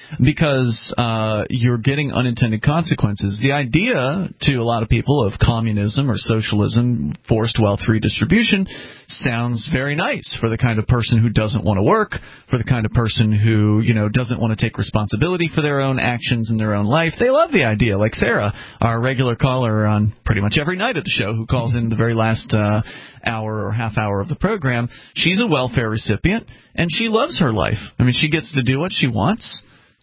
Because you're getting unintended consequences. The idea to a lot of people of communism or socialism, forced wealth redistribution, sounds very nice for the kind of person who doesn't want to work, for the kind of person who, doesn't want to take responsibility for their own actions in their own life. They love the idea, like Sarah, our regular caller on pretty much every night of the show, who calls in the very last hour or half hour of the program. She's a welfare recipient, and she loves her life. I mean, she gets to do what she wants.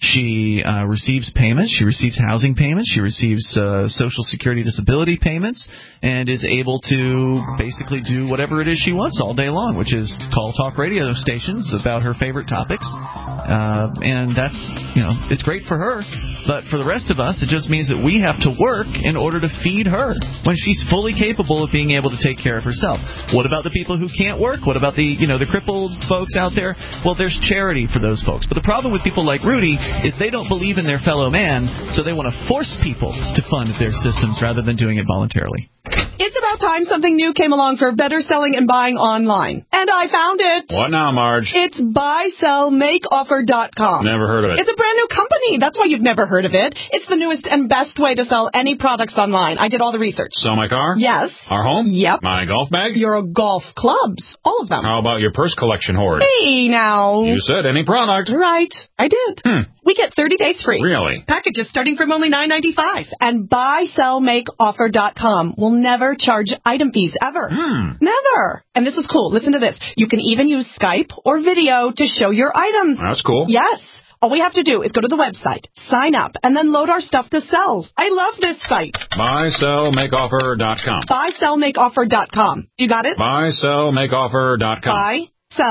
She receives payments. She receives housing payments. She receives Social Security disability payments, and is able to basically do whatever it is she wants all day long, which is call talk radio stations about her favorite topics. And that's, it's great for her. But for the rest of us, it just means that we have to work in order to feed her when she's fully capable of being able to take care of herself. What about the people who can't work? What about the crippled folks out there? Well, there's charity for those folks. But the problem with people like Rudy is they don't believe in their fellow man, so they want to force people to fund their systems rather than doing it voluntarily. It's about time something new came along for better selling and buying online. And I found it. What now, Marge? It's buysellmakeoffer.com. Never heard of it. It's a brand new company. That's why you've never heard of it. It's the newest and best way to sell any products online. I did all the research. Sell my car? Yes. Our home? Yep. My golf bag? Your golf clubs. All of them. How about your purse collection hoard? Hey, now. You said any product. Right. I did. We get 30 days free. Really? Packages starting from only $9.95. And buysellmakeoffer.com will never charge item fees ever. Never. And this is cool. Listen to this. You can even use Skype or video to show your items. That's cool. Yes. All we have to do is go to the website, sign up, and then load our stuff to sell. I love this site. Buysellmakeoffer.com. Buysellmakeoffer.com. You got it? Buysellmakeoffer.com.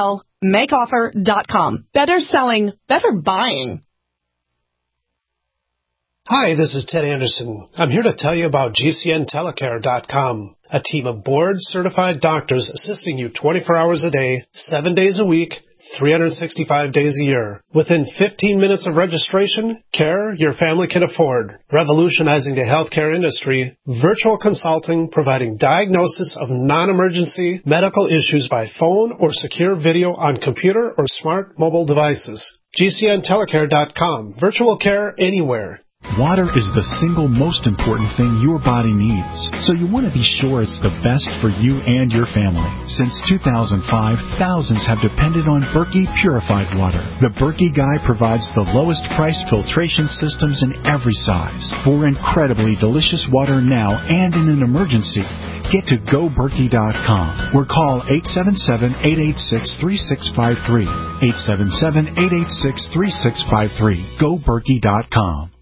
Buysellmakeoffer.com. Better selling, better buying. Hi, this is Ted Anderson. I'm here to tell you about GCNtelecare.com, a team of board-certified doctors assisting you 24 hours a day, 7 days a week, 365 days a year. Within 15 minutes of registration, care your family can afford. Revolutionizing the healthcare industry, virtual consulting providing diagnosis of non-emergency medical issues by phone or secure video on computer or smart mobile devices. GCNtelecare.com. Virtual care anywhere. Water is the single most important thing your body needs, so you want to be sure it's the best for you and your family. Since 2005, thousands have depended on Berkey purified water. The Berkey Guy provides the lowest price filtration systems in every size for incredibly delicious water now and in an emergency. Get to GoBerkey.com or call 877-886-3653. 877-886-3653. GoBerkey.com.